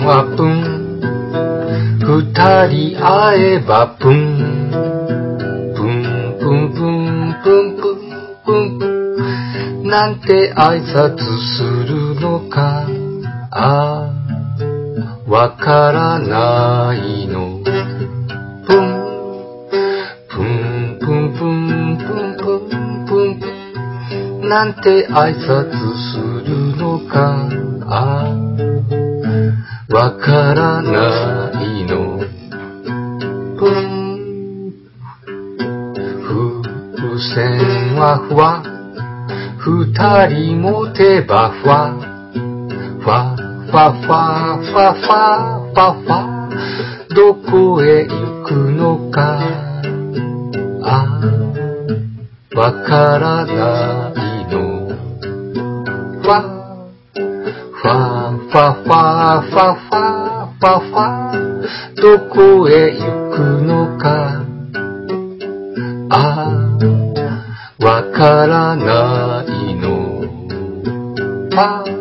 はプン、二人会えばプン、プンプンプンプンプンプンプン、なんて挨拶するのか、わからないの。プンプンプンプンプンプンプンプン、なんて挨拶するのか、わからないの。プン、風船はふわ、二人持てばふわ、ファファファファファファファ、どこへ行くのか、わからないの。ファファファファファファファファ、どこへ行くのか、わからないの。ファ